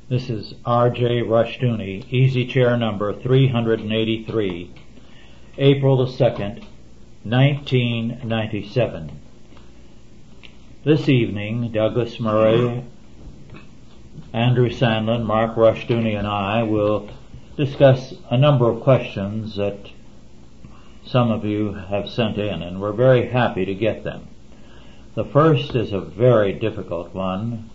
This is R.J. Rushdoony, Easy Chair number 383, April the 2nd, 1997. This evening, Douglas Murray, Andrew Sandlin, Mark Rushdoony, and I will discuss a number of questions that some of you have sent in, and we're very happy to get them. The first is a very difficult one.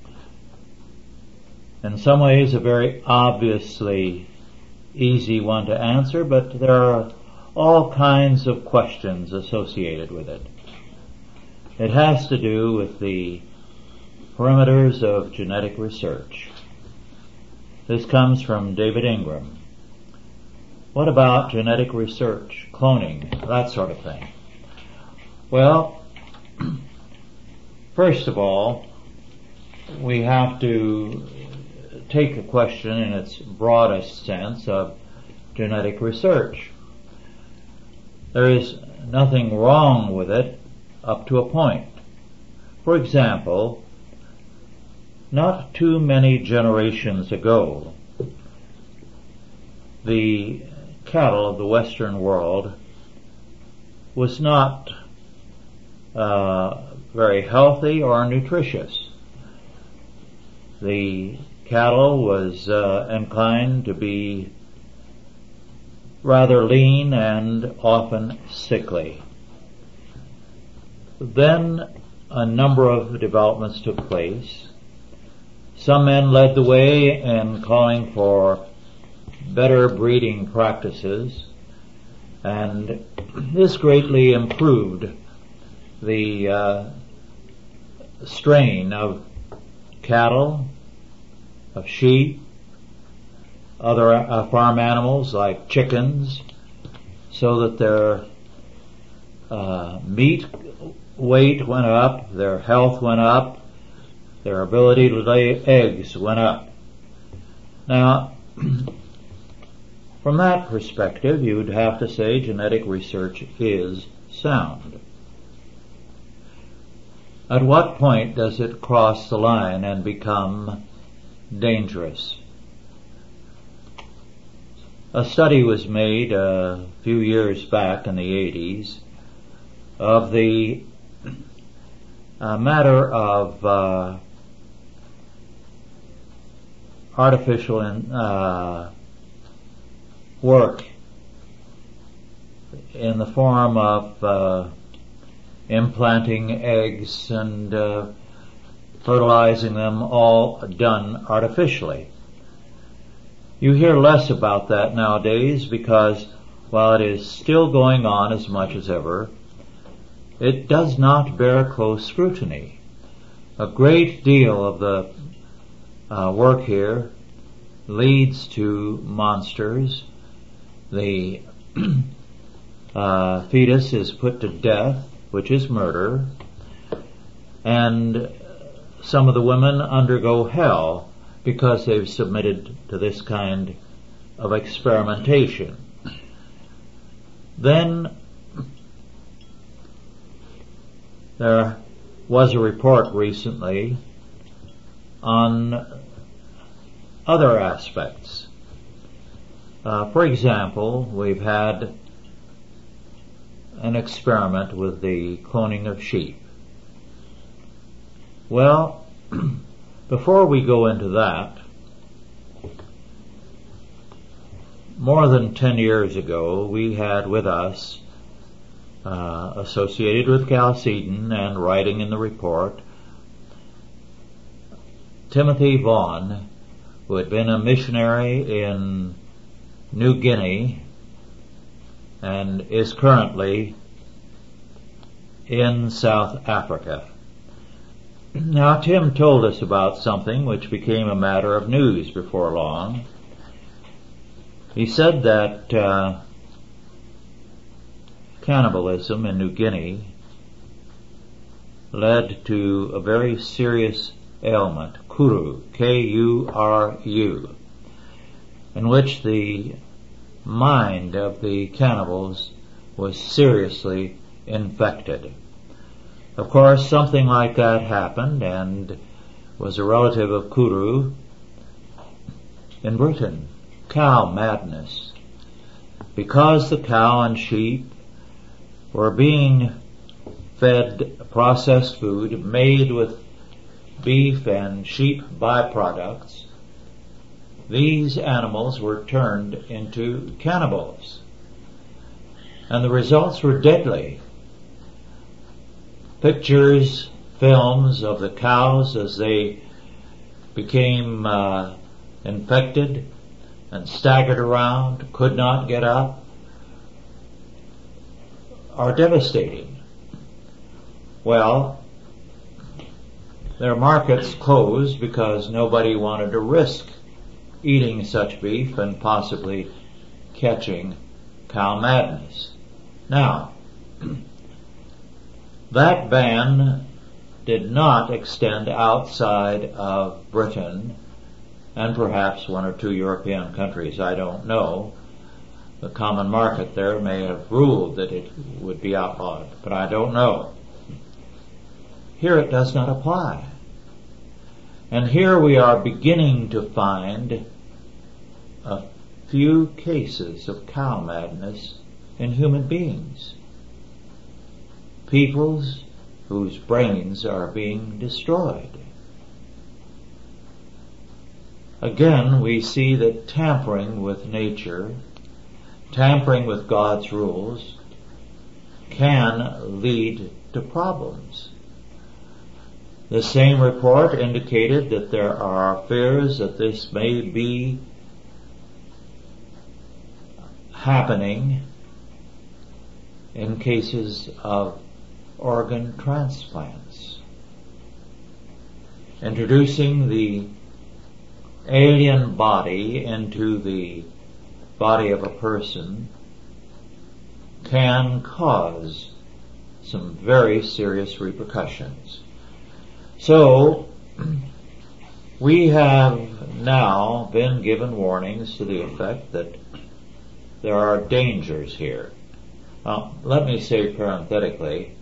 In some ways a very obviously easy one to answer, but there are all kinds of questions associated with it. It has to do with the perimeters of genetic research. This comes from David Ingram. What about genetic research, cloning, that sort of thing? Well, first of all, we have to take the question in its broadest sense of genetic research. There is nothing wrong with it up to a point. For example, not too many generations ago, the cattle of the Western world was not very healthy or nutritious. The cattle was inclined to be rather lean and often sickly. Then a number of developments took place. Some men led the way in calling for better breeding practices, and this greatly improved the strain of cattle, of sheep, other farm animals like chickens, so that their meat weight went up, their health went up, their ability to lay eggs went up. Now, from that perspective, you'd have to say genetic research is sound. At what point does it cross the line and become dangerous? A study was made a few years back in the 80s of the matter of artificial work in the form of implanting eggs and fertilizing them, all done artificially. You hear less about that nowadays because while it is still going on as much as ever, it does not bear close scrutiny. A great deal of the work here leads to monsters. The fetus is put to death, which is murder, and some of the women undergo hell because they've submitted to this kind of experimentation. Then there was a report recently on other aspects. For example, we've had an experiment with the cloning of sheep. Well, before we go into that, more than 10 years ago, we had with us, associated with Chalcedon and writing in the report, Timothy Vaughan, who had been a missionary in New Guinea and is currently in South Africa. Now, Tim told us about something which became a matter of news before long. He said that cannibalism in New Guinea led to a very serious ailment, Kuru, K-U-R-U, in which the mind of the cannibals was seriously infected. Of course, something like that happened and was a relative of Kuru in Britain. Cow madness. Because the cow and sheep were being fed processed food made with beef and sheep byproducts, these animals were turned into cannibals. And the results were deadly. Pictures, films of the cows as they became infected and staggered around, could not get up, are devastating. Well, their markets closed because nobody wanted to risk eating such beef and possibly catching cow madness. Now, that ban did not extend outside of Britain and perhaps one or two European countries, I don't know. The common market there may have ruled that it would be outlawed, but I don't know. Here it does not apply. And here we are beginning to find a few cases of cow madness in human beings. Peoples whose brains are being destroyed. Again, we see that tampering with nature, tampering with God's rules, can lead to problems. The same report indicated that there are fears that this may be happening in cases of organ transplants. Introducing the alien body into the body of a person can cause some very serious repercussions. So, we have now been given warnings to the effect that there are dangers here. Now, let me say parenthetically,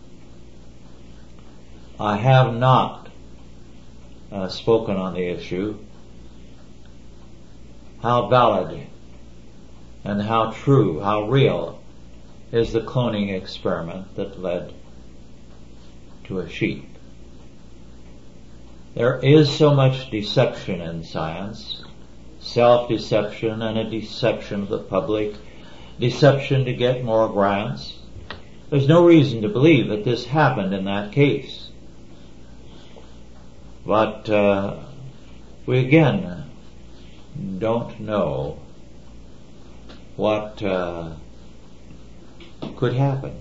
I have not spoken on the issue. How valid and how true, how real is the cloning experiment that led to a sheep? There is so much deception in science, self-deception and a deception of the public, deception to get more grants. There's no reason to believe that this happened in that case. But we again don't know what could happen.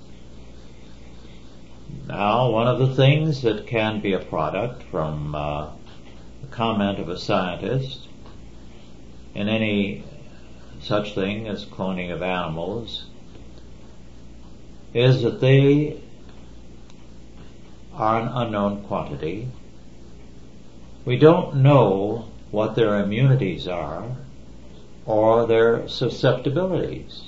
Now, one of the things that can be a product from the comment of a scientist in any such thing as cloning of animals is that they are an unknown quantity. We don't know what their immunities are or their susceptibilities.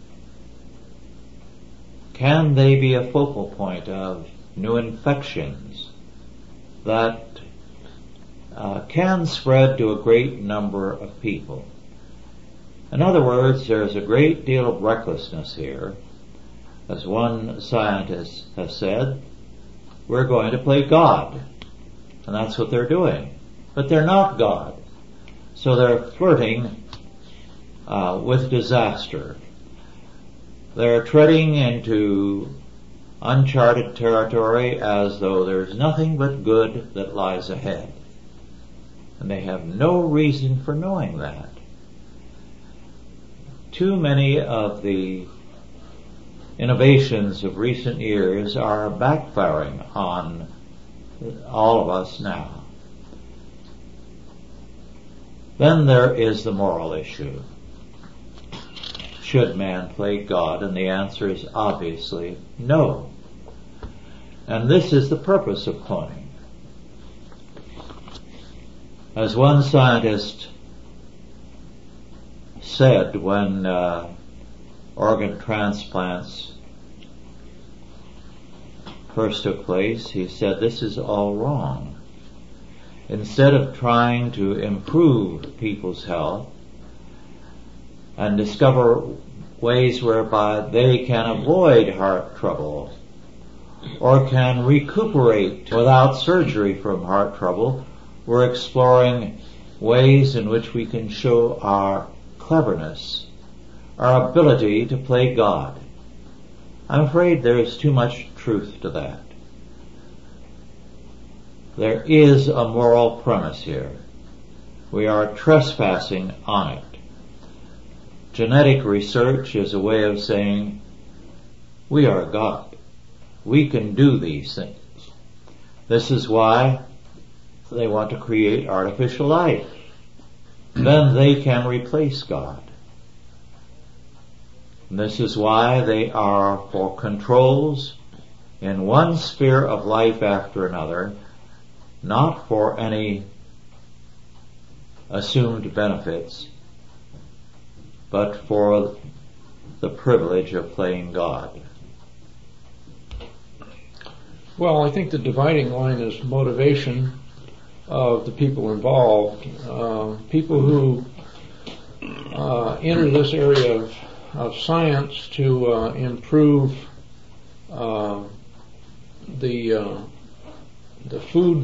Can they be a focal point of new infections that can spread to a great number of people? In other words, there's a great deal of recklessness here. As one scientist has said, we're going to play God. And that's what they're doing. But they're not God. So they're flirting with disaster. They're treading into uncharted territory as though there's nothing but good that lies ahead. And they have no reason for knowing that. Too many of the innovations of recent years are backfiring on all of us now. Then there is the moral issue. Should man play God? And the answer is obviously no. And this is the purpose of cloning. As one scientist said when organ transplants first took place, he said, this is all wrong. instead of trying to improve people's health and discover ways whereby they can avoid heart trouble or can recuperate without surgery from heart trouble, we're exploring ways in which we can show our cleverness, our ability to play God. I'm afraid there is too much truth to that. There is a moral premise here. We are trespassing on it. Genetic research is a way of saying, we are God. We can do these things. This is why they want to create artificial life. Then they can replace God. And this is why they are for controls in one sphere of life after another, not for any assumed benefits, but for the privilege of playing God. Well, I think the dividing line is motivation of the people involved. People who enter this area of science to improve the food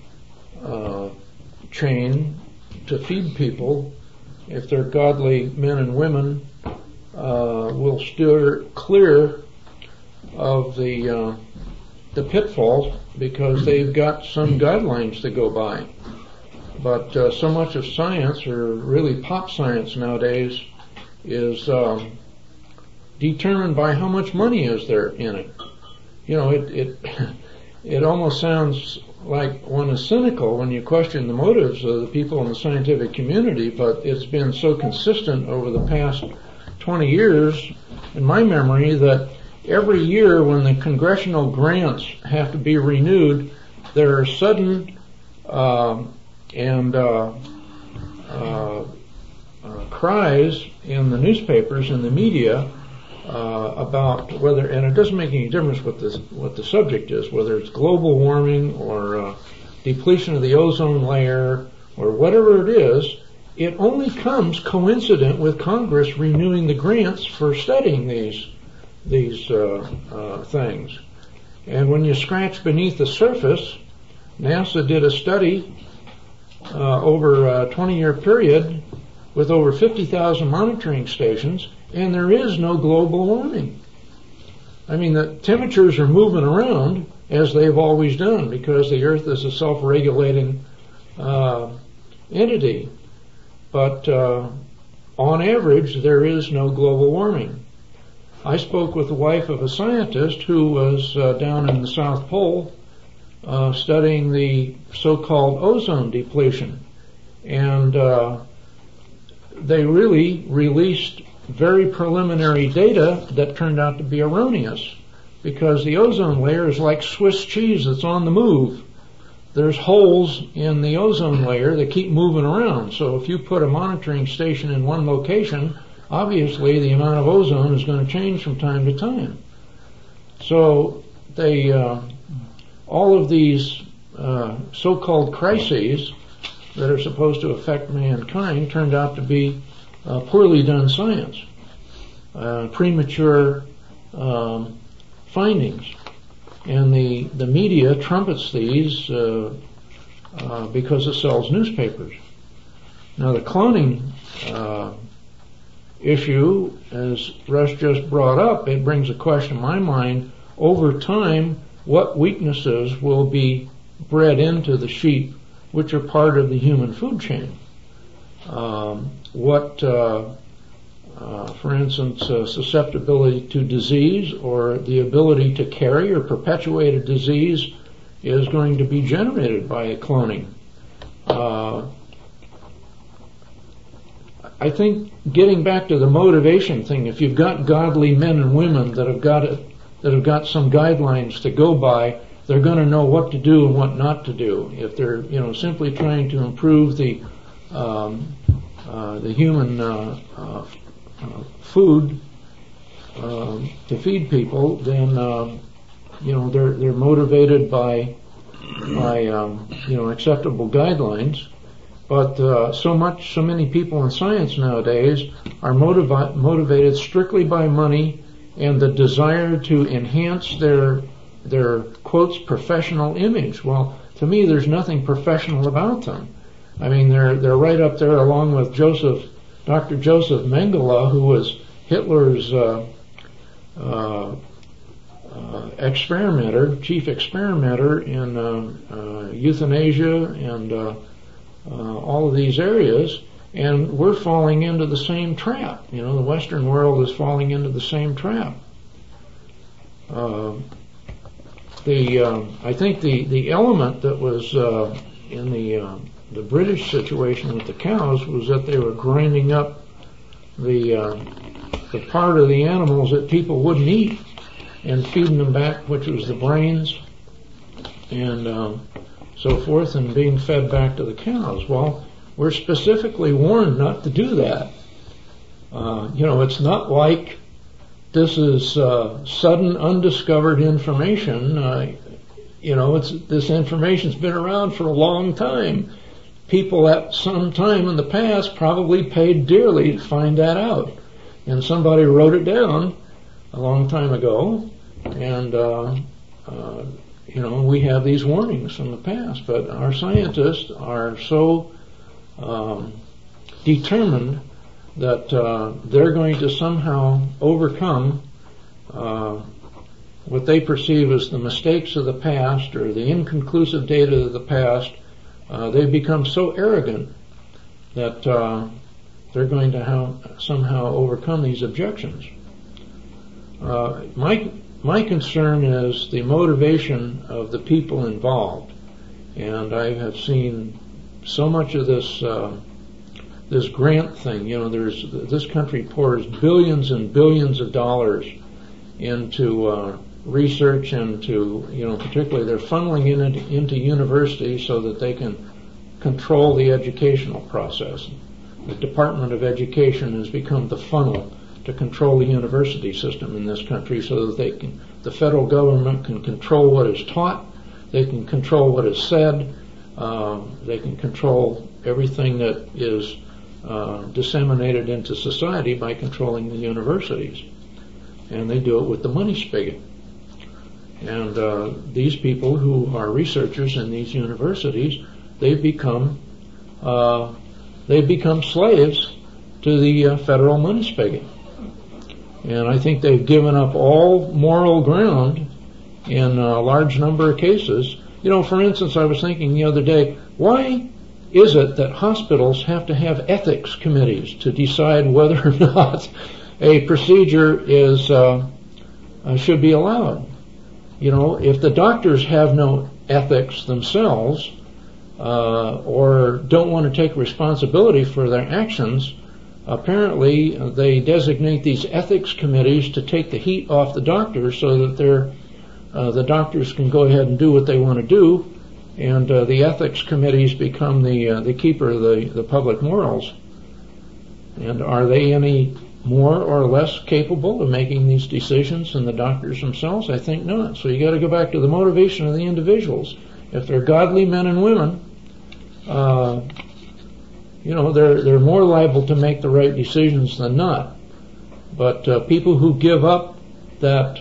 chain to feed people, if they're godly men and women, will steer clear of the pitfalls because they've got some guidelines to go by. But so much of science, or really pop science nowadays, is determined by how much money is there in it. You know, it almost sounds like one is cynical when you question the motives of the people in the scientific community, but it's been so consistent over the past 20 years in my memory that every year when the congressional grants have to be renewed, there are sudden cries in the newspapers and the media about whether, and it doesn't make any difference what the subject is, whether it's global warming or depletion of the ozone layer or whatever it is, it only comes coincident with Congress renewing the grants for studying these things. And when you scratch beneath the surface, NASA did a study over a 20-year period with over 50,000 monitoring stations, and there is no global warming. I mean, the temperatures are moving around as they've always done because the Earth is a self-regulating entity. But on average, there is no global warming. I spoke with the wife of a scientist who was down in the South Pole studying the so-called ozone depletion. And they really released very preliminary data that turned out to be erroneous because the ozone layer is like Swiss cheese that's on the move. There's holes in the ozone layer that keep moving around. So if you put a monitoring station in one location, obviously the amount of ozone is going to change from time to time. So they, all of these so-called crises that are supposed to affect mankind turned out to be poorly done science, premature findings. And the media trumpets these because it sells newspapers. Now the cloning issue, as Russ just brought up, it brings a question in my mind, over time, what weaknesses will be bred into the sheep which are part of the human food chain? For instance, susceptibility to disease or the ability to carry or perpetuate a disease is going to be generated by cloning. I think getting back to the motivation thing, if you've got godly men and women that have got some guidelines to go by, they're going to know what to do and what not to do. If they're, simply trying to improve the human food to feed people, then they're motivated by acceptable guidelines. But so many people in science nowadays are motivated strictly by money and the desire to enhance their quotes professional image. Well, to me, there's nothing professional about them. I mean, they're right up there along with Dr. Joseph Mengele, who was Hitler's chief experimenter in euthanasia and all of these areas, and we're falling into the same trap. The Western world is falling into the same trap. I think the element that was in the British situation with the cows was that they were grinding up the part of the animals that people wouldn't eat and feeding them back, which was the brains and so forth, and being fed back to the cows. Well, we're specifically warned not to do that. It's not like this is sudden undiscovered information. This information's been around for a long time. People at some time in the past probably paid dearly to find that out, and somebody wrote it down a long time ago, and we have these warnings from the past. But our scientists are so determined that they're going to somehow overcome what they perceive as the mistakes of the past or the inconclusive data of the past. They've become so arrogant that they're going to somehow overcome these objections. My concern is the motivation of the people involved, and I have seen so much of this grant thing. This country pours billions and billions of dollars into research, into particularly they're funneling it into universities so that they can control the educational process. The Department of Education has become the funnel to control the university system in this country, so that the federal government can control what is taught, they can control what is said, they can control everything that is disseminated into society by controlling the universities. And they do it with the money spigot. And these people who are researchers in these universities, they've become slaves to the federal money spigot. And I think they've given up all moral ground in a large number of cases. For instance, I was thinking the other day, why is it that hospitals have to have ethics committees to decide whether or not a procedure should be allowed? If the doctors have no ethics themselves, or don't want to take responsibility for their actions, apparently they designate these ethics committees to take the heat off the doctors, so that the doctors can go ahead and do what they want to do, and the ethics committees become the keeper of the public morals. And are they any more or less capable of making these decisions than the doctors themselves? I think not. So you got to go back to the motivation of the individuals. If they're godly men and women, they're more liable to make the right decisions than not. But people who give up that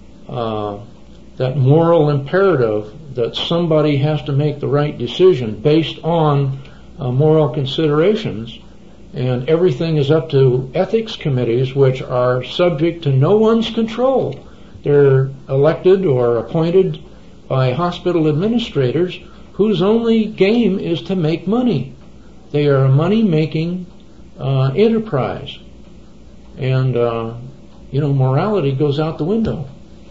moral imperative that somebody has to make the right decision based on moral considerations, and everything is up to ethics committees, which are subject to no one's control. They're elected or appointed by hospital administrators whose only game is to make money. They are a money-making enterprise. And, morality goes out the window.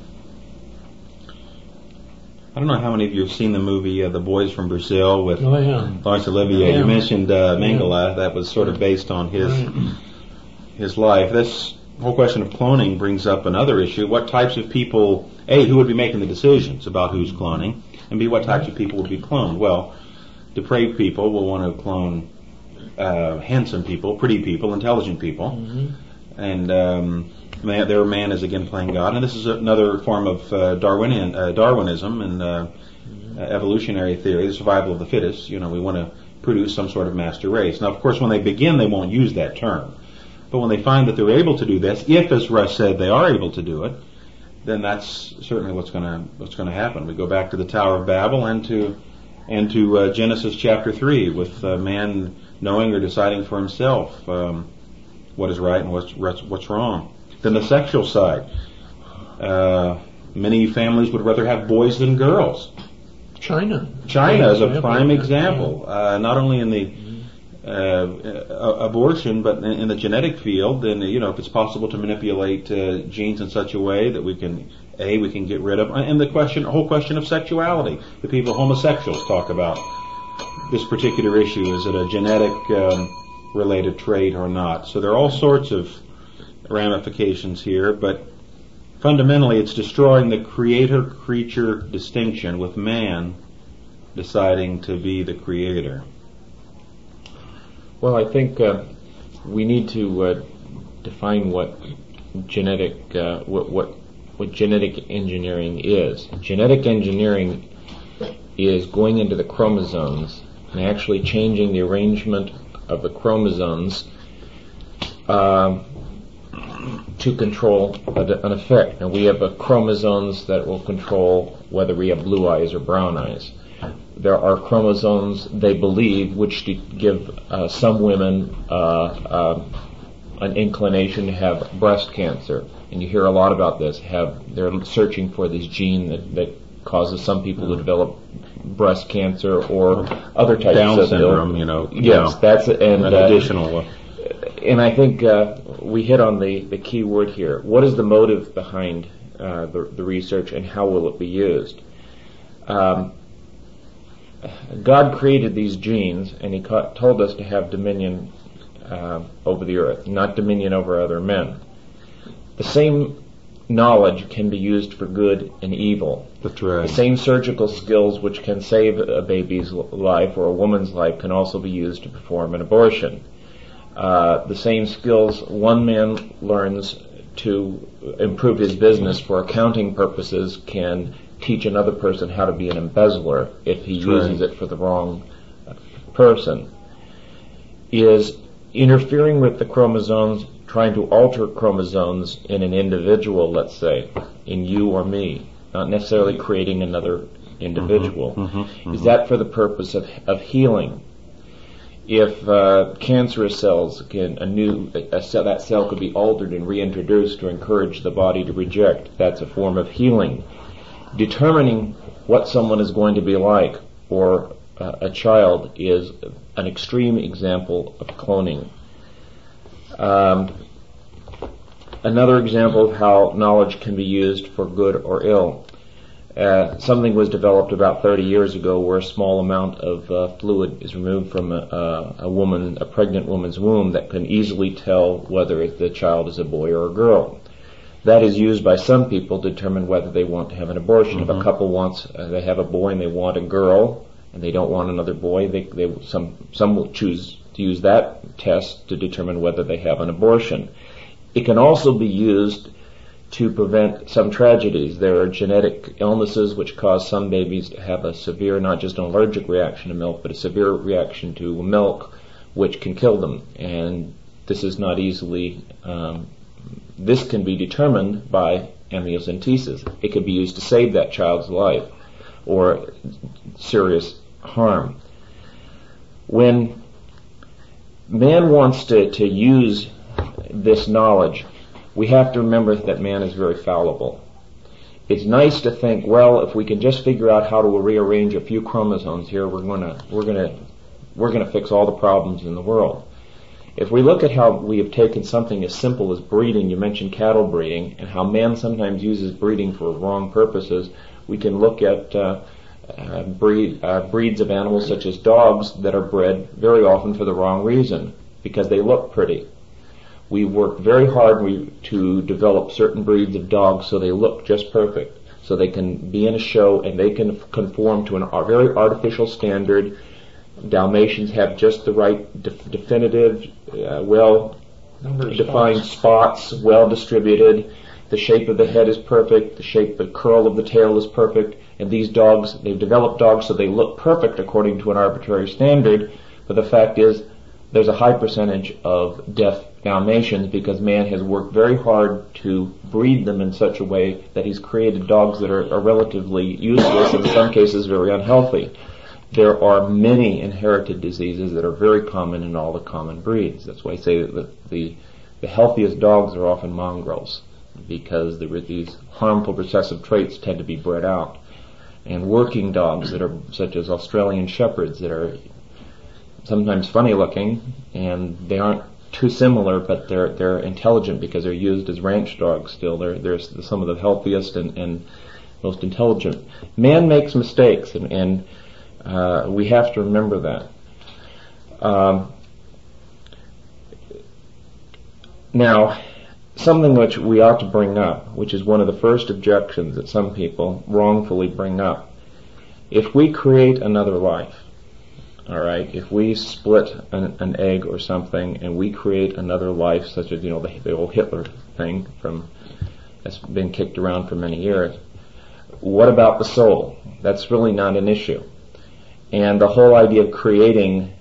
I don't know how many of you have seen the movie The Boys from Brazil with Laurence Olivier. Yeah. You mentioned Mengele. That was sort of based on his life. This whole question of cloning brings up another issue. What types of people, A, who would be making the decisions about who's cloning, and B, what types of people would be cloned? Well, depraved people will want to clone handsome people, pretty people, intelligent people. Mm-hmm. And their man is again playing God. And this is another form of Darwinism, and evolutionary theory, the survival of the fittest. We want to produce some sort of master race. Now, of course, when they begin, they won't use that term. But when they find that they're able to do this, if, as Russ said, they are able to do it, then that's certainly what's going to happen. We go back to the Tower of Babel and to Genesis chapter 3 with man knowing or deciding for himself what is right and what's wrong. Then the sexual side. Many families would rather have boys than girls. China is a prime example, not only in the abortion, but in the genetic field. And if it's possible to manipulate genes in such a way that we can get rid of, and the whole question of sexuality. The people, homosexuals, talk about this particular issue. Is it a genetic related trait or not? So there are all sorts of ramifications here, but fundamentally it's destroying the creator-creature distinction, with man deciding to be the creator. Well, I think we need to define what genetic engineering is. Genetic engineering is going into the chromosomes and actually changing the arrangement of the chromosomes to control an effect. Now, we have chromosomes that will control whether we have blue eyes or brown eyes. There are chromosomes, they believe, which give some women an inclination to have breast cancer. And you hear a lot about this. They're searching for this gene that causes some people to develop breast cancer or other types Down of syndrome, Yes, that's an additional. And I think we hit on the key word here. What is the motive behind the research, and how will it be used? God created these genes, and He told us to have dominion over the earth, not dominion over other men. The same knowledge can be used for good and evil. That's right. The same surgical skills which can save a baby's life or a woman's life can also be used to perform an abortion. The same skills one man learns to improve his business for accounting purposes can teach another person how to be an embezzler if he uses it for the wrong person. Is interfering with the chromosomes, trying to alter chromosomes in an individual, let's say, in you or me, not necessarily creating another individual. Is that for the purpose of healing? If cancerous cells that cell could be altered and reintroduced to encourage the body to reject, that's a form of healing. Determining what someone is going to be like, or a child, is an extreme example of cloning. Another example of how knowledge can be used for good or ill. Something was developed about 30 years ago where a small amount of fluid is removed from a pregnant woman's womb that can easily tell whether the child is a boy or a girl. That is used by some people to determine whether they want to have an abortion. If a couple they have a boy and they want a girl, and they don't want another boy, some will choose to use that test to determine whether they have an abortion. It can also be used to prevent some tragedies. There are genetic illnesses which cause some babies to have a severe, not just an allergic reaction to milk, but a severe reaction to milk, which can kill them. And this is not easily, this can be determined by amniocentesis. It could be used to save that child's life or serious harm. When man wants to use this knowledge, we have to remember that man is very fallible. It's nice to think, well, if we can just figure out how to rearrange a few chromosomes here, we're going to fix all the problems in the world. If we look at how we have taken something as simple as breeding, you mentioned cattle breeding, and how man sometimes uses breeding for wrong purposes, we can look at breeds of animals such as dogs that are bred very often for the wrong reason, because they look pretty. We work very hard to develop certain breeds of dogs so they look just perfect, so they can be in a show and they can conform to a very artificial standard. Dalmatians have just the right definitive, well-defined spots, well-distributed. the shape of the head is perfect, the curl of the tail is perfect, and these dogs, they've developed dogs so they look perfect according to an arbitrary standard, but the fact is there's a high percentage of deaf Dalmatians because man has worked very hard to breed them in such a way that he's created dogs that are relatively useless, in some cases very unhealthy. There are many inherited diseases that are very common in all the common breeds. That's why I say that the healthiest dogs are often mongrels, because these harmful recessive traits tend to be bred out. And working dogs that are such as Australian Shepherds that are sometimes funny looking, and they aren't too similar, but they're intelligent because they're used as ranch dogs still. They're some of the healthiest and most intelligent. Man makes mistakes, and we have to remember that. Now, something which we ought to bring up, which is one of the first objections that some people wrongfully bring up. If we create another life, all right, if we split an egg or something and we create another life, such as, the old Hitler thing that's been kicked around for many years, what about the soul? That's really not an issue. And the whole idea of creating,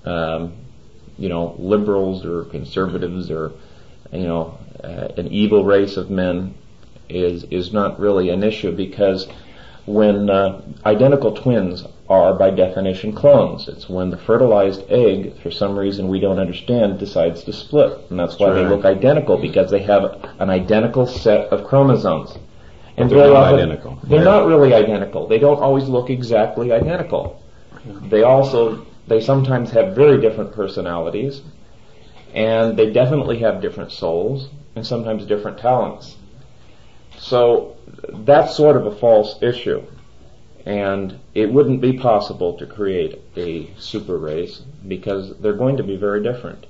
liberals or conservatives or, an evil race of men is not really an issue, because when identical twins are by definition clones, it's when the fertilized egg, for some reason we don't understand, decides to split. And that's why they look identical, because they have an identical set of chromosomes. And they're not identical. They're not really identical. They don't always look exactly identical. They sometimes have very different personalities, and they definitely have different souls, and sometimes different talents. So that's sort of a false issue, and it wouldn't be possible to create a super race because they're going to be very different.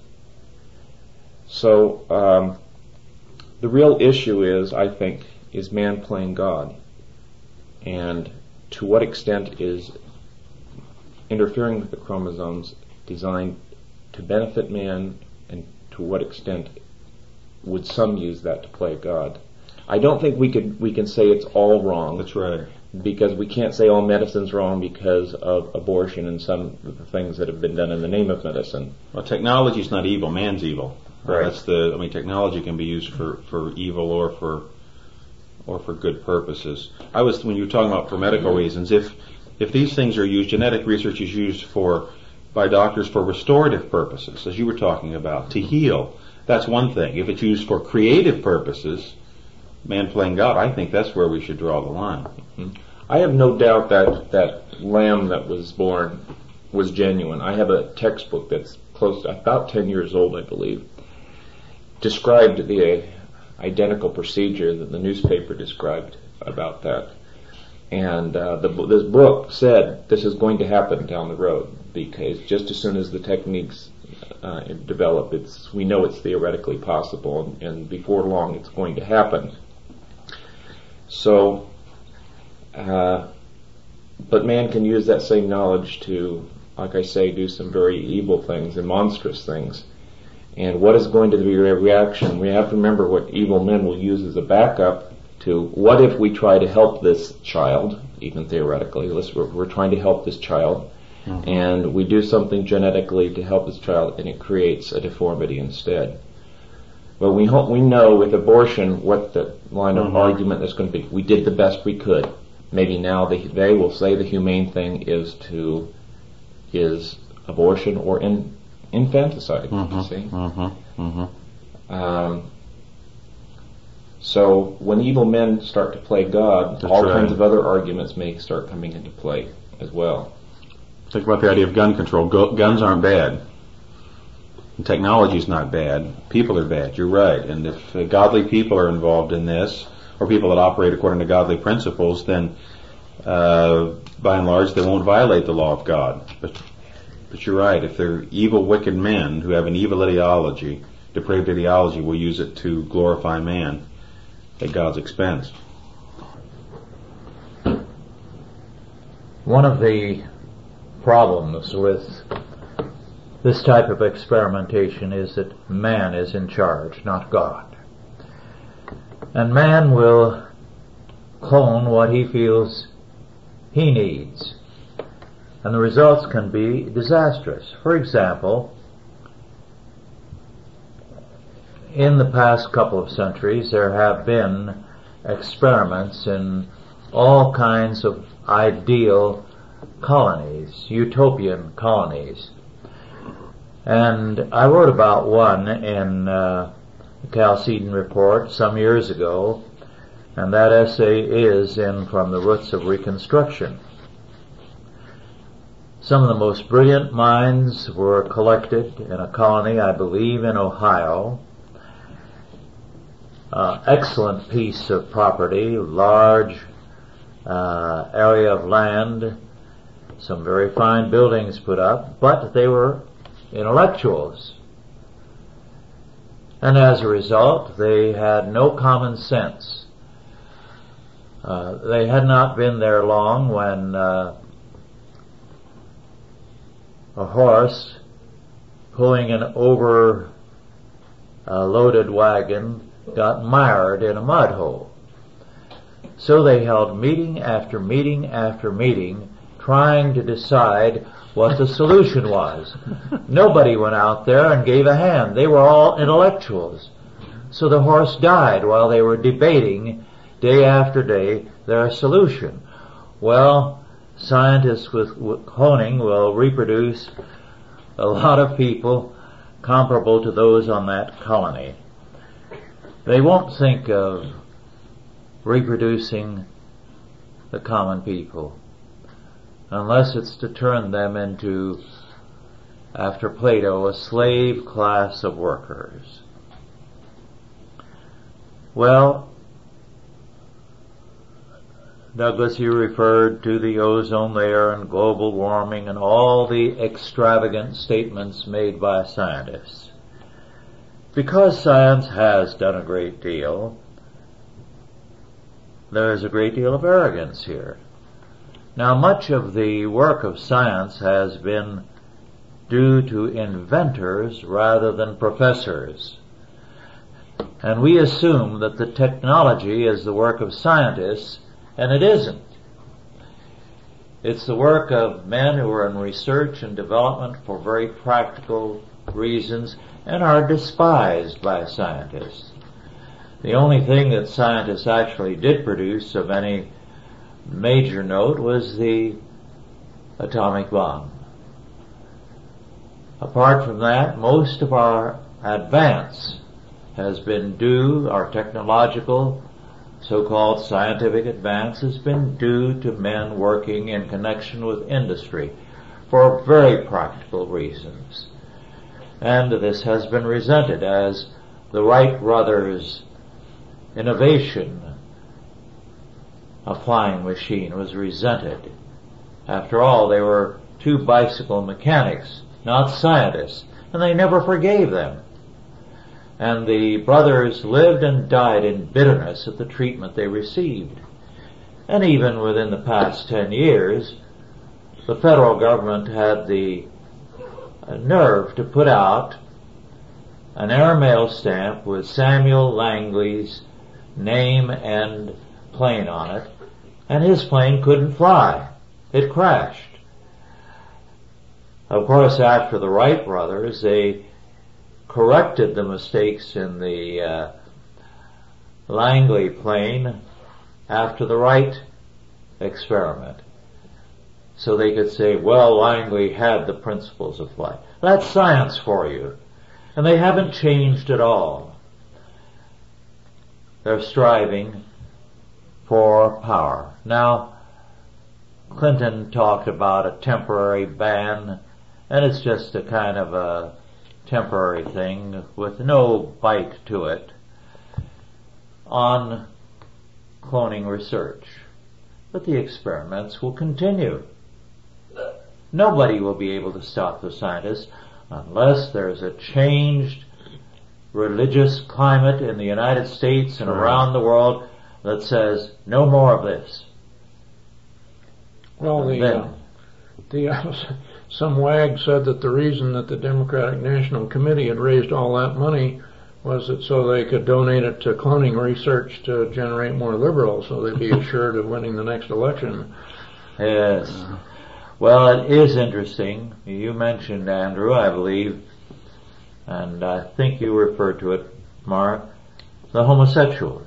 So the real issue is, I think, is man playing God, and to what extent is interfering with the chromosomes designed to benefit man, and to what extent would some use that to play God? I don't think we can say it's all wrong. That's right. Because we can't say all medicine's wrong because of abortion and some of the things that have been done in the name of medicine. Well, technology's not evil, man's evil. Right. Technology can be used for evil or for good purposes. When you were talking about for medical reasons, if these things are used, genetic research is used by doctors for restorative purposes, as you were talking about, to heal, that's one thing. If it's used for creative purposes, man playing God, I think that's where we should draw the line. Mm-hmm. I have no doubt that lamb that was born was genuine. I have a textbook that's close to about 10 years old, I believe, described the identical procedure that the newspaper described about that. And this book said this is going to happen down the road, because just as soon as the techniques develop, we know it's theoretically possible, and before long it's going to happen. So, but man can use that same knowledge to, like I say, do some very evil things and monstrous things. And what is going to be the reaction? We have to remember what evil men will use as a backup to what if we try to help this child, even theoretically. We're trying to help this child, mm-hmm. and we do something genetically to help this child, and it creates a deformity instead. Well, we know with abortion what the line of mm-hmm. argument is going to be. We did the best we could. Maybe now they will say the humane thing is abortion or infanticide. Mm-hmm. See. Mm-hmm. Mm-hmm. So when evil men start to play God, That's all right. kinds of other arguments may start coming into play as well. Think about the idea of gun control. Guns aren't bad. Technology's not bad. People are bad. You're right. And if godly people are involved in this, or people that operate according to godly principles, then by and large they won't violate the law of God. But you're right. If they're evil, wicked men who have an evil ideology, depraved ideology, will use it to glorify man at God's expense. One of the problems with this type of experimentation is that man is in charge, not God. And man will clone what he feels he needs. And the results can be disastrous. For example, in the past couple of centuries, there have been experiments in all kinds of ideal colonies, utopian colonies. And I wrote about one in the Chalcedon Report some years ago, and that essay is in From the Roots of Reconstruction. Some of the most brilliant minds were collected in a colony, I believe, in Ohio. Excellent piece of property, large area of land, some very fine buildings put up, but they were intellectuals. And as a result, they had no common sense. They had not been there long when a horse pulling an overloaded wagon got mired in a mud hole. So they held meeting after meeting after meeting, trying to decide what the solution was. Nobody went out there and gave a hand. They were all intellectuals. So the horse died while they were debating day after day their solution. Well, scientists with cloning will reproduce a lot of people comparable to those on that colony. They won't think of reproducing the common people unless it's to turn them into, after Plato, a slave class of workers. Well, Douglas, you referred to the ozone layer and global warming and all the extravagant statements made by scientists. Because science has done a great deal, there is a great deal of arrogance here. Now, much of the work of science has been due to inventors rather than professors. And we assume that the technology is the work of scientists, and it isn't. It's the work of men who are in research and development for very practical reasons and are despised by scientists. The only thing that scientists actually did produce of any major note was the atomic bomb. Apart from that, most of our advance has been due, our technological, so-called scientific advance has been due to men working in connection with industry for very practical reasons. And this has been resented as the Wright brothers' innovation, a flying machine, was resented. After all, they were two bicycle mechanics, not scientists, and they never forgave them. And the brothers lived and died in bitterness at the treatment they received. And even within the past 10 years, the federal government had the nerve to put out an airmail stamp with Samuel Langley's name and plane on it, and his plane couldn't fly. It crashed. Of course, after the Wright brothers, they corrected the mistakes in the Langley plane after the Wright experiment. So they could say, well, Langley had the principles of flight. That's science for you. And they haven't changed at all. They're striving for power. Now, Clinton talked about a temporary ban, and it's just a kind of a temporary thing with no bite to it on cloning research. But the experiments will continue. Nobody will be able to stop the scientists unless there's a changed religious climate in the United States and around the world that says no more of this. Well, some wag said that the reason that the Democratic National Committee had raised all that money Was it so they could donate it to cloning research to generate more liberals so they'd be assured of winning the next election? Yes. Well, it is interesting. You mentioned, Andrew, I believe, and I think you referred to it, Mark, the homosexuals.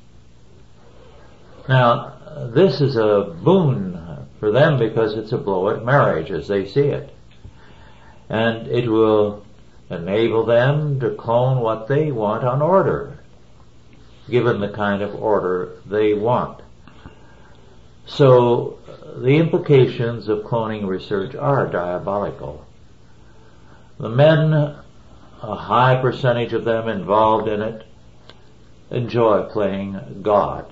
Now, this is a boon for them because it's a blow at marriage as they see it. And it will enable them to clone what they want on order, given the kind of order they want. So, the implications of cloning research are diabolical. The men, a high percentage of them involved in it, enjoy playing God.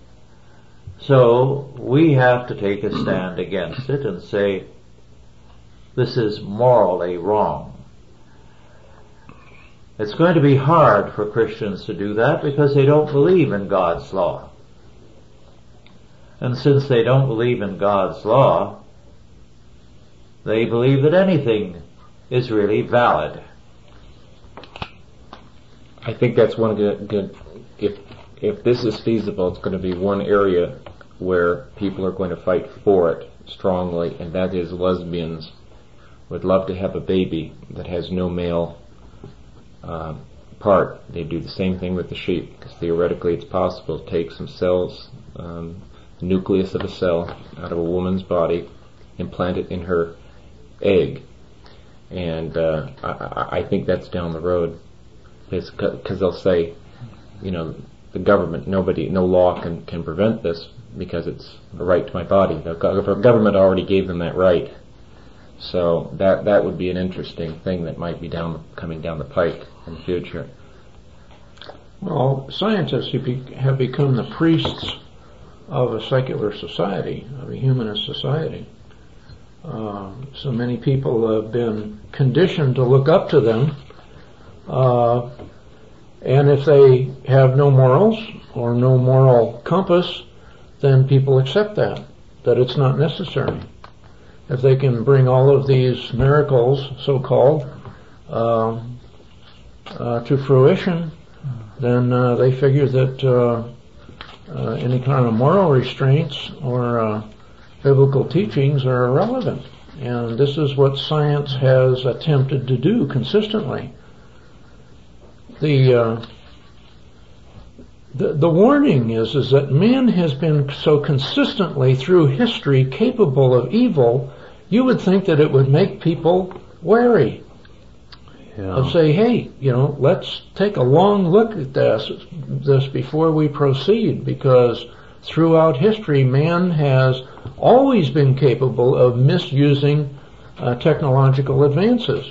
So we have to take a stand against it and say, this is morally wrong. It's going to be hard for Christians to do that because they don't believe in God's law. And since they don't believe in God's law, they believe that anything is really valid. I think that's one good if this is feasible, it's going to be one area where people are going to fight for it strongly, and that is lesbians would love to have a baby that has no male part. They do the same thing with the sheep, because theoretically it's possible to take some cells, the nucleus of a cell out of a woman's body, implant it in her egg, and I think that's down the road, because they'll say, the government, no law can prevent this because it's a right to my body. The government already gave them that right. So that would be an interesting thing that might be coming down the pike in the future. Well, scientists have become the priests of a secular society, of a humanist society. So many people have been conditioned to look up to them, and if they have no morals or no moral compass, then people accept that it's not necessary. If they can bring all of these miracles, so-called, to fruition, then they figure that any kind of moral restraints or biblical teachings are irrelevant. And this is what science has attempted to do consistently. The warning is that man has been so consistently through history capable of evil, you would think that it would make people wary. Of say, hey, let's take a long look at this before we proceed, because throughout history man has always been capable of misusing technological advances.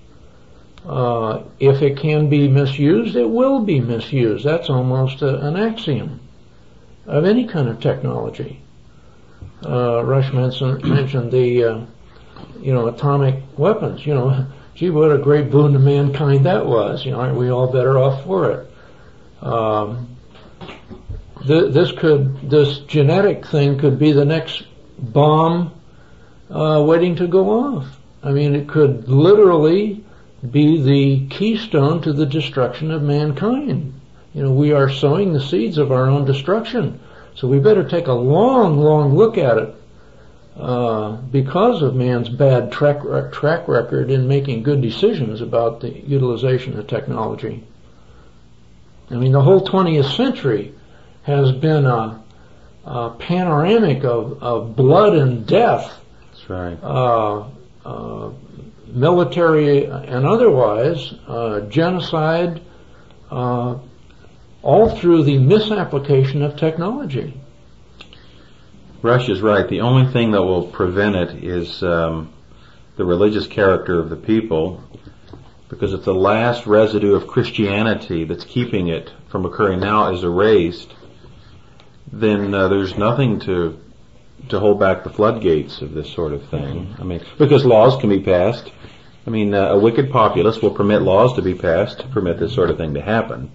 If it can be misused, it will be misused. That's almost an axiom of any kind of technology. Rush mentioned the atomic weapons. Gee, what a great boon to mankind that was. Aren't we all better off for it? This genetic thing could be the next bomb waiting to go off. I mean, it could literally be the keystone to the destruction of mankind. We are sowing the seeds of our own destruction. So we better take a long, long look at it, because of man's bad track record in making good decisions about the utilization of technology. I mean, the whole 20th century has been a panoramic of blood and death. That's right. Military and otherwise, genocide, all through the misapplication of technology. Rush is right. The only thing that will prevent it is the religious character of the people, because if the last residue of Christianity that's keeping it from occurring now is erased, then there's nothing to hold back the floodgates of this sort of thing. I mean, because laws can be passed. I mean, a wicked populace will permit laws to be passed to permit this sort of thing to happen.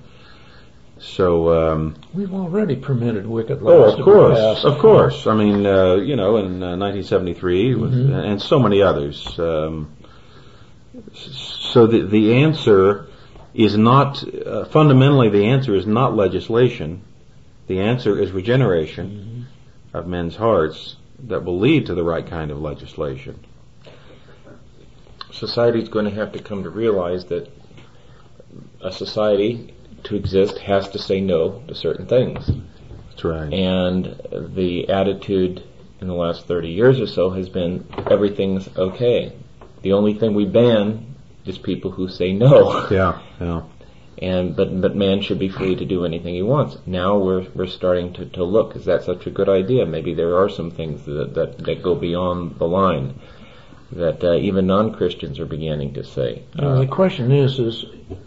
So we've already permitted wicked laws to be passed. Of course. I mean, in 1973 and so many others. So the answer is not, fundamentally the answer is not legislation. The answer is regeneration of men's hearts that will lead to the right kind of legislation. Society's going to have to come to realize that a society to exist has to say no to certain things. That's right. And the attitude in the last 30 years or so has been everything's okay. The only thing we ban is people who say no. Yeah. But man should be free to do anything he wants. Now we're starting to look, is that such a good idea? Maybe there are some things that go beyond the line that even non-Christians are beginning to say. The question is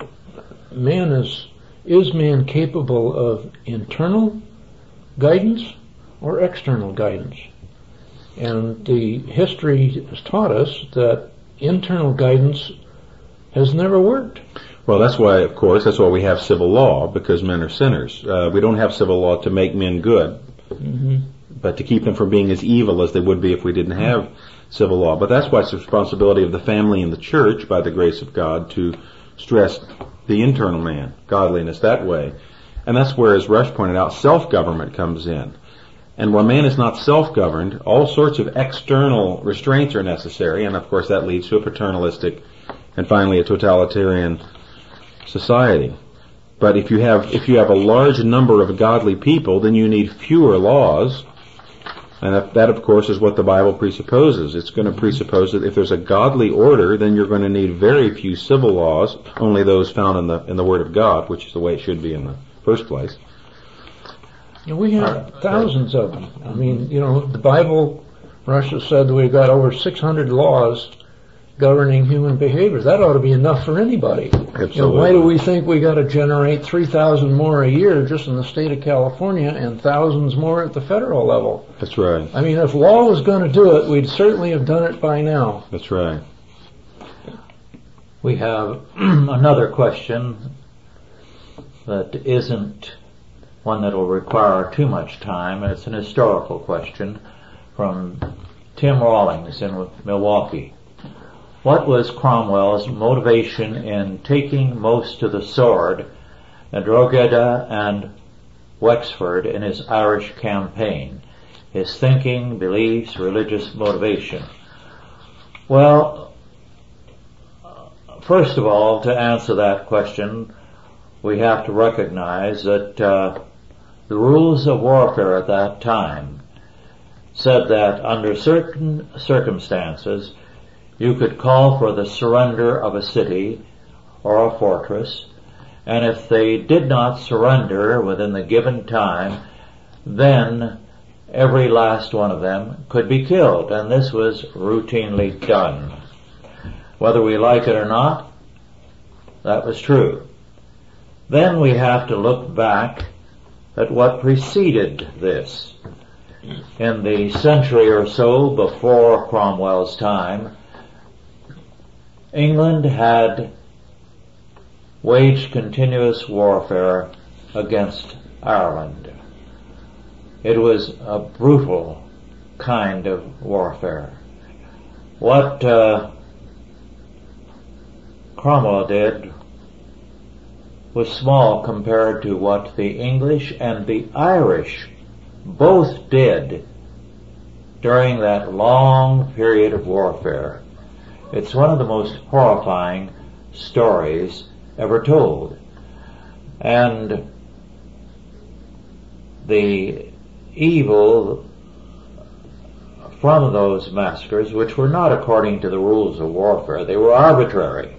man capable of internal guidance or external guidance? And the history has taught us that internal guidance has never worked. Well, that's why we have civil law, because men are sinners. We don't have civil law to make men good, but to keep them from being as evil as they would be if we didn't have civil law. But that's why it's the responsibility of the family and the church, by the grace of God, to stress the internal man, godliness that way. And that's where, as Rush pointed out, self-government comes in. And where man is not self-governed, all sorts of external restraints are necessary, and of course that leads to a paternalistic and finally a totalitarian society. But if you have a large number of godly people, then you need fewer laws, and that of course is what the Bible presupposes. It's going to presuppose that if there's a godly order, then you're going to need very few civil laws, only those found in the Word of God, which is the way it should be in the first place. We have thousands of them. I mean, the Bible, Russia said that we've got over 600 laws governing human behavior. That ought to be enough for anybody. Absolutely. Why do we think we got to generate 3,000 more a year just in the state of California and thousands more at the federal level? That's right. I mean, if law was going to do it, we'd certainly have done it by now. That's right. We have another question that isn't one that will require too much time, and it's an historical question from Tim Rawlings in Milwaukee. What was Cromwell's motivation in taking most to the sword at Drogheda and Wexford in his Irish campaign? His thinking, beliefs, religious motivation? Well, first of all, to answer that question, we have to recognize that the rules of warfare at that time said that under certain circumstances you could call for the surrender of a city or a fortress, and if they did not surrender within the given time, then every last one of them could be killed, and this was routinely done. Whether we like it or not, that was true. Then we have to look back at what preceded this. In the century or so before Cromwell's time, England had waged continuous warfare against Ireland. It was a brutal kind of warfare. What Cromwell did was small compared to what the English and the Irish both did during that long period of warfare. It's one of the most horrifying stories ever told. And the evil from those massacres, which were not according to the rules of warfare, they were arbitrary,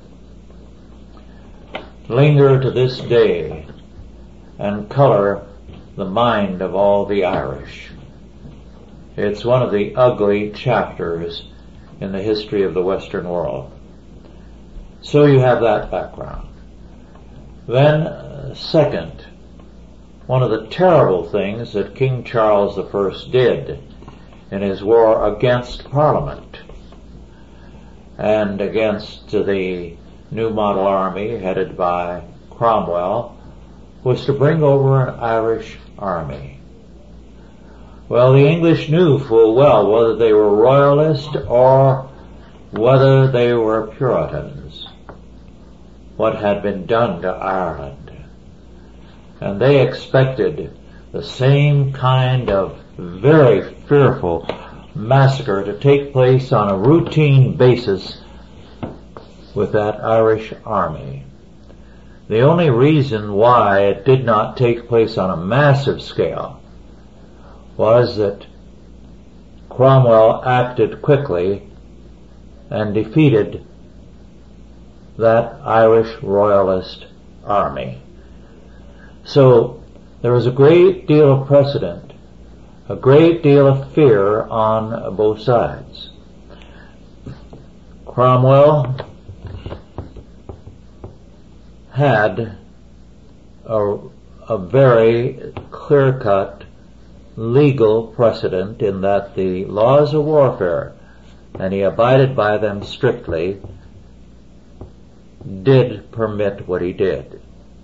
linger to this day and color the mind of all the Irish. It's one of the ugly chapters in the history of the Western world. So you have that background. Then, second, one of the terrible things that King Charles I did in his war against Parliament and against the New Model Army headed by Cromwell was to bring over an Irish army. Well, the English knew full well whether they were royalist or whether they were Puritans. what had been done to Ireland. And they expected the same kind of very fearful massacre to take place on a routine basis with that Irish army. The only reason why it did not take place on a massive scale was that Cromwell acted quickly and defeated that Irish royalist army. So there was a great deal of precedent, a great deal of fear on both sides. Cromwell had a very clear-cut legal precedent in that the laws of warfare, and he abided by them strictly, did permit what he did.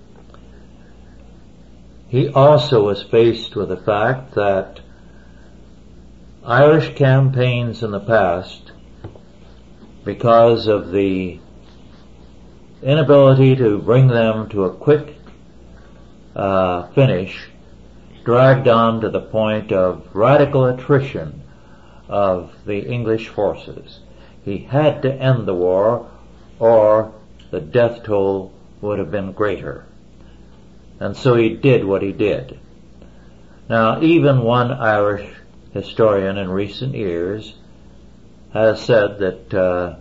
He also was faced with the fact that Irish campaigns in the past, because of the inability to bring them to a quick finish, dragged on to the point of radical attrition of the English forces. He had to end the war, or the death toll would have been greater. And so he did what he did. Now, even one Irish historian in recent years has said that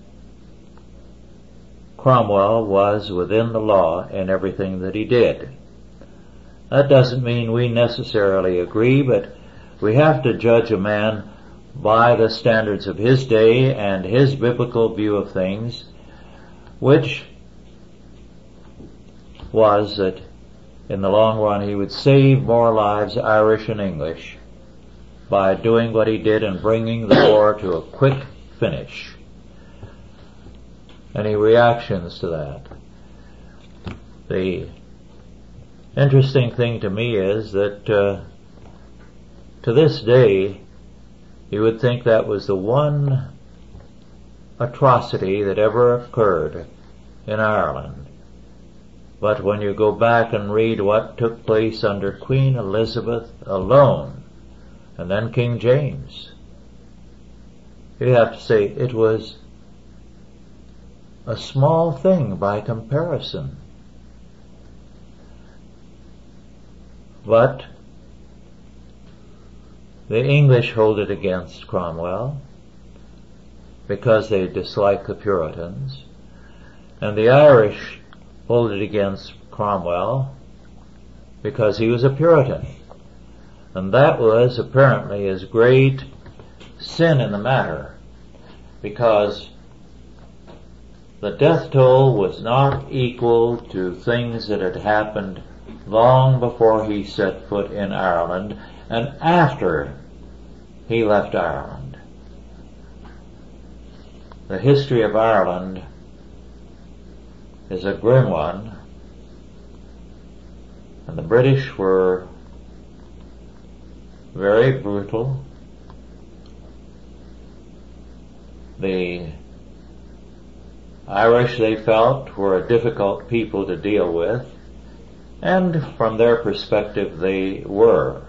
Cromwell was within the law in everything that he did. That doesn't mean we necessarily agree, but we have to judge a man by the standards of his day and his biblical view of things, which was that in the long run he would save more lives, Irish and English, by doing what he did and bringing the war to a quick finish. Any reactions to that? The interesting thing to me is that to this day you would think that was the one atrocity that ever occurred in Ireland. But when you go back and read what took place under Queen Elizabeth alone, and then King James, you have to say it was a small thing by comparison. But the English hold it against Cromwell because they dislike the Puritans, and the Irish hold it against Cromwell because he was a Puritan. And that was apparently his great sin in the matter, because the death toll was not equal to things that had happened long before he set foot in Ireland and after he left Ireland. The history of Ireland is a grim one, and the British were very brutal. The Irish, they felt, were a difficult people to deal with, and from their perspective they were.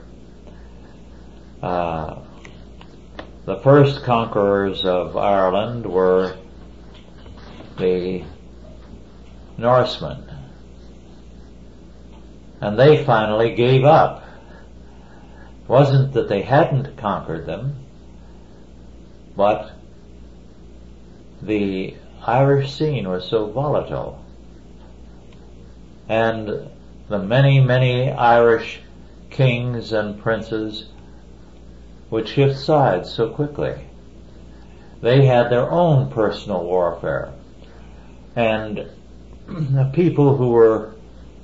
The first conquerors of Ireland were the Norsemen, and they finally gave up. It wasn't that they hadn't conquered them, but the Irish scene was so volatile, and the many, many Irish kings and princes would shift sides so quickly. They had their own personal warfare, and the people who were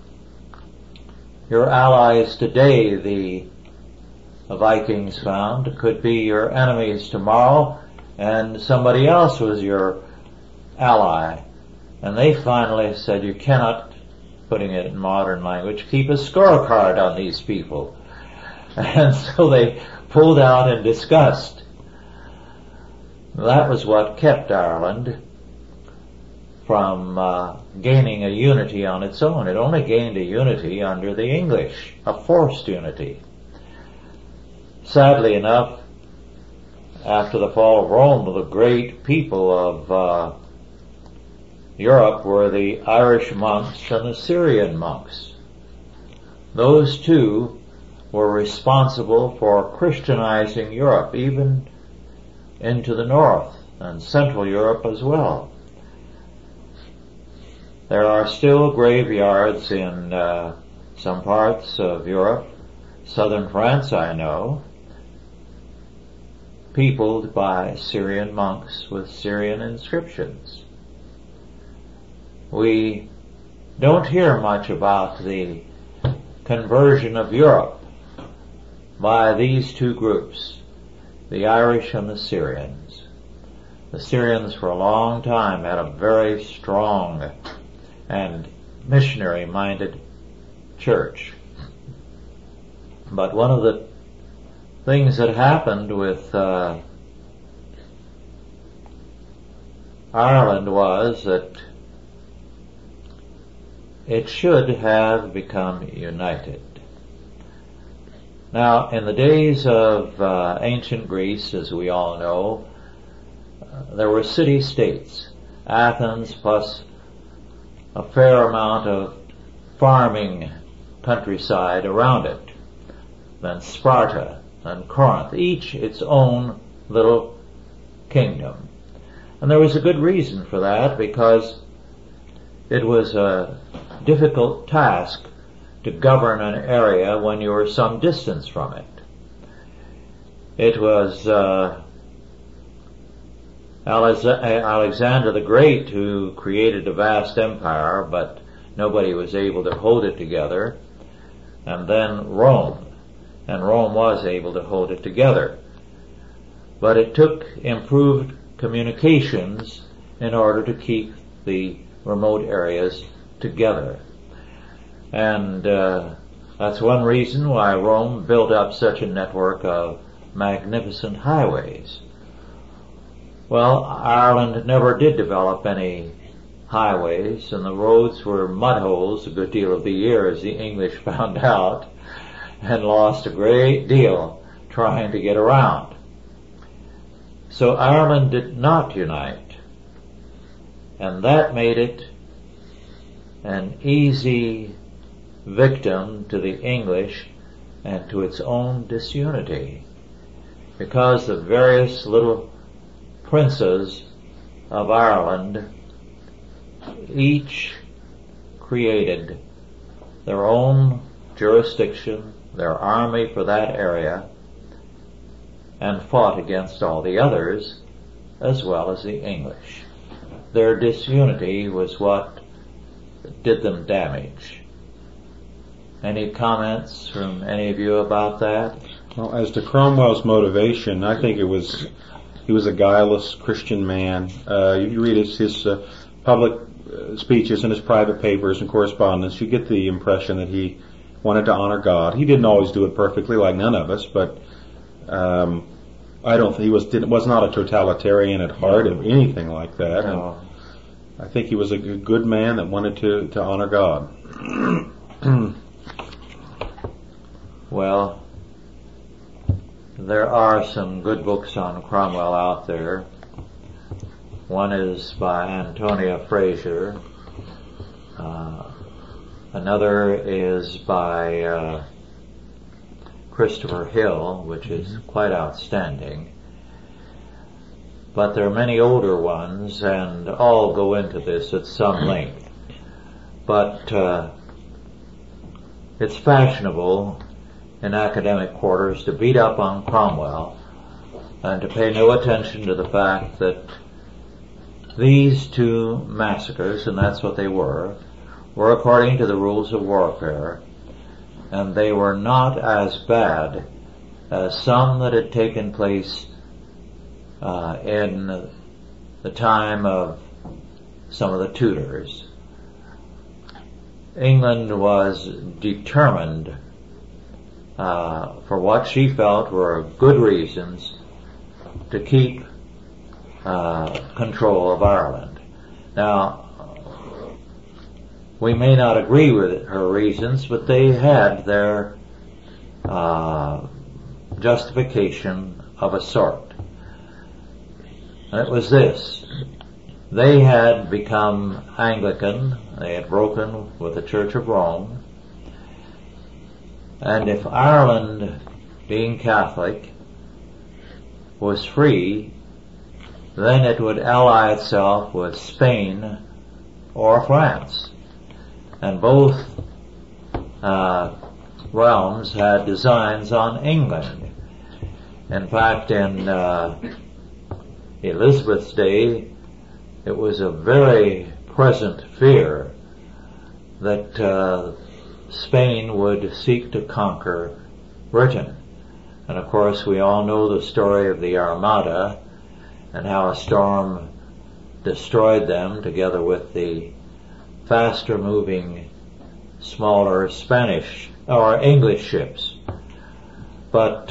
your allies today, the Vikings found, could be your enemies tomorrow, and somebody else was your ally. And they finally said, you cannot, putting it in modern language, keep a scorecard on these people. And so they pulled out in disgust. That was what kept Ireland from gaining a unity on its own. It only gained a unity under the English, a forced unity. Sadly enough, after the fall of Rome, the great people of Europe were the Irish monks and the Syrian monks. Those two were responsible for Christianizing Europe, even into the north and Central Europe as well. There are still graveyards in some parts of Europe, southern France I know, peopled by Syrian monks with Syrian inscriptions. We don't hear much about the conversion of Europe by these two groups, the Irish and the Syrians. The Syrians for a long time had a very strong and missionary-minded church. But one of the things that happened with Ireland was that it should have become united. Now, in the days of ancient Greece, as we all know, there were city-states, Athens plus a fair amount of farming countryside around it, then Sparta and Corinth, each its own little kingdom. And there was a good reason for that, because it was a difficult task to govern an area when you were some distance from it. It was Alexander the Great who created a vast empire, but nobody was able to hold it together. And then Rome, and Rome was able to hold it together. But it took improved communications in order to keep the remote areas together. And that's one reason why Rome built up such a network of magnificent highways. Well, Ireland never did develop any highways, and the roads were mud holes a good deal of the year, as the English found out, and lost a great deal trying to get around. So Ireland did not unite, and that made it an easy victim to the English and to its own disunity, because the various little princes of Ireland each created their own jurisdiction, their army for that area, and fought against all the others as well as the English. Their disunity was what did them damage. Any comments from any of you about that? Well, as to Cromwell's motivation, I think he was a guileless Christian man. You read his public speeches and his private papers and correspondence, you get the impression that he wanted to honor God. He didn't always do it perfectly, like none of us, but I don't think he was not a totalitarian at heart or anything like that. No. And I think he was a good man that wanted to honor God. Well, there are some good books on Cromwell out there. One is by Antonia Fraser. Another is by Christopher Hill, which is quite outstanding. But there are many older ones, and all go into this at some length. But it's fashionable in academic quarters to beat up on Cromwell and to pay no attention to the fact that these two massacres, and that's what they were according to the rules of warfare, and they were not as bad as some that had taken place in the time of some of the Tudors. England was determined for what she felt were good reasons to keep control of Ireland. Now, we may not agree with her reasons, but they had their justification of a sort. And it was this. They had become Anglican. They had broken with the Church of Rome. And if Ireland, being Catholic, was free, then it would ally itself with Spain or France. And both realms had designs on England. In fact, in Elizabeth's day, it was a very present fear that Spain would seek to conquer Britain. And of course, we all know the story of the Armada and how a storm destroyed them together with the faster moving, smaller Spanish or English ships. But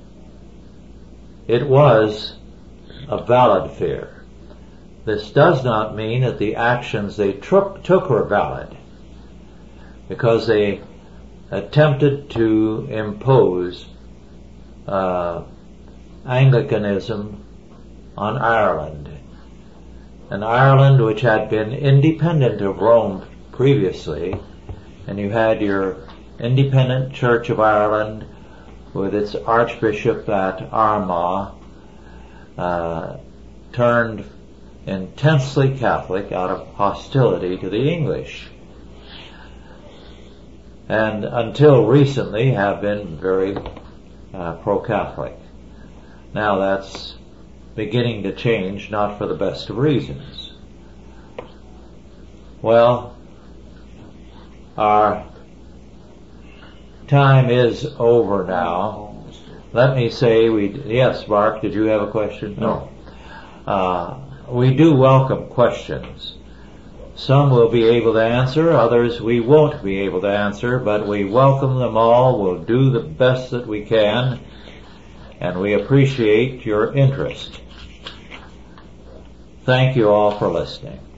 it was a valid fear. This does not mean that the actions they took were valid, because they attempted to impose Anglicanism on Ireland. And Ireland, which had been independent of Rome previously, and you had your independent Church of Ireland with its Archbishop at Armagh, turned intensely Catholic out of hostility to the English, and until recently have been very pro-Catholic. Now that's beginning to change, not for the best of reasons. Well, our time is over now. Let me say yes, Mark, did you have a question? No. We do welcome questions. Some we'll be able to answer, others we won't be able to answer, but we welcome them all. We'll do the best that we can, and we appreciate your interest. Thank you all for listening.